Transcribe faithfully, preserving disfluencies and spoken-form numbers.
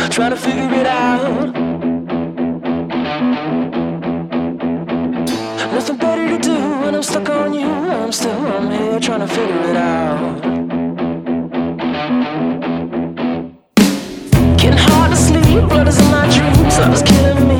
trying to figure it out. Nothing better to do when I'm stuck on you. I'm still, I'm here trying to figure it out. Getting hard to sleep, blood is in my dreams, love is killing me.